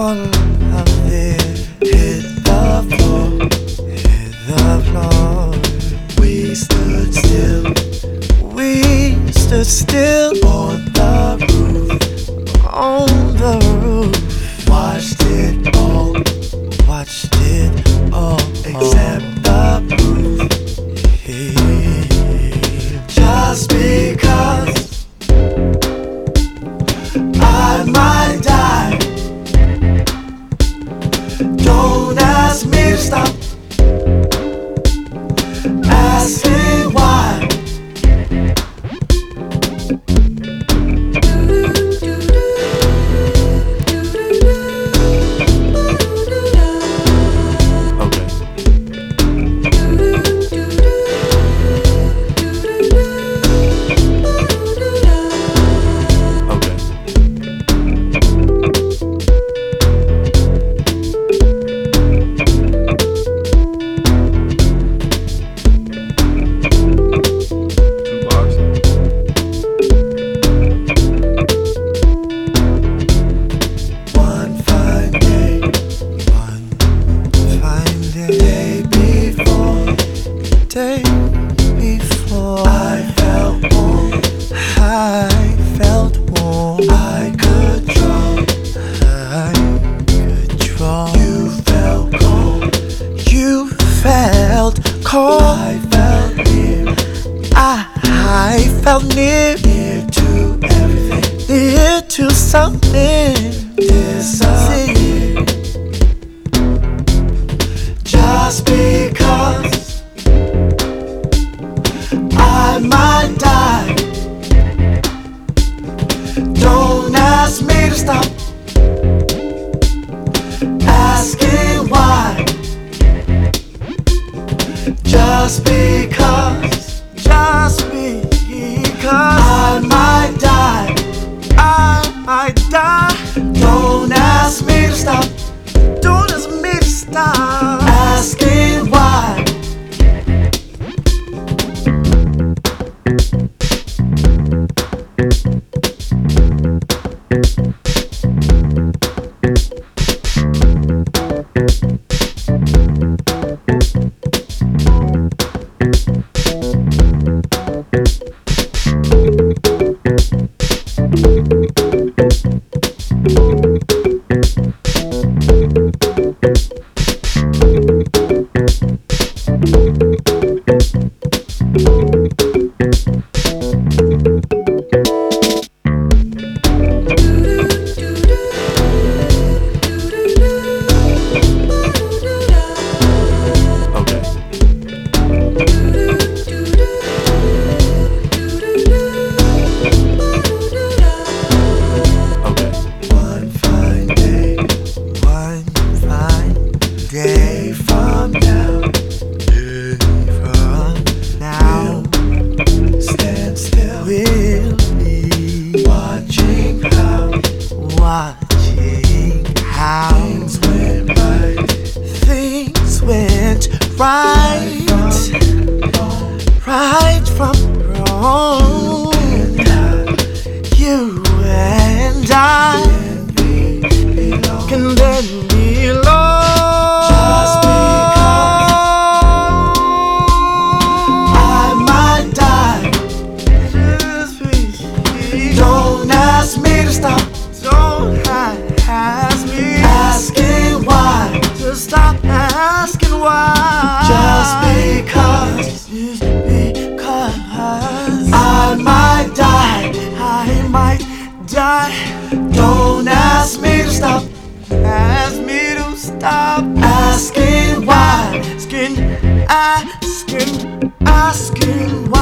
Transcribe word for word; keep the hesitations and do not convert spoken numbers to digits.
all of it hit the floor, hit the floor. We stood still, we stood still on the roof, on the roof. Watched it all, watched it all, except the proof. Hey, just because I might die, don't ask me to stop asking why. Day before I felt warm, I felt warm. I could draw, I could draw. You felt cold, you felt cold. I felt near, I, I felt near, near to everything, near to something disappear. Just because I might die, don't ask me to stop asking why. Just because, just because I might die, I might die. Don't ask me to stop, don't ask me to stop asking why. Day from now, day from now, stand still. We'll be watching how, watching how things went right. Things went right, right from wrong. You and I can then belong. Don't ask me to stop, don't ask me asking why. Just stop asking why. Just because, because I might die, I might die. Don't ask me to stop, ask me to stop asking why. Asking, asking, asking why.